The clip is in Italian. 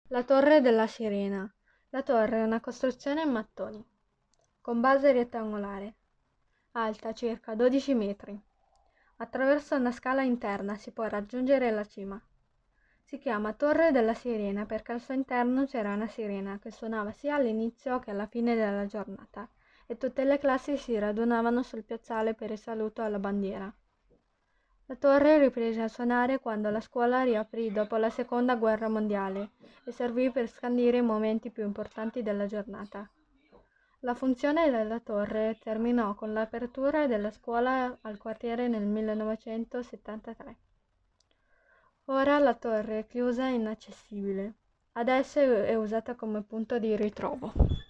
La Torre della Sirena. La torre è una costruzione in mattoni, con base rettangolare, alta circa 12 metri. Attraverso una scala interna si può raggiungere la cima. Si chiama Torre della Sirena perché al suo interno c'era una sirena che suonava sia all'inizio che alla fine della giornata e tutte le classi si radunavano sul piazzale per il saluto alla bandiera. La torre riprese a suonare quando la scuola riaprì dopo la Seconda Guerra Mondiale e servì per scandire i momenti più importanti della giornata. La funzione della torre terminò con l'apertura della scuola al quartiere nel 1973. Ora la torre è chiusa e inaccessibile. Adesso è usata come punto di ritrovo.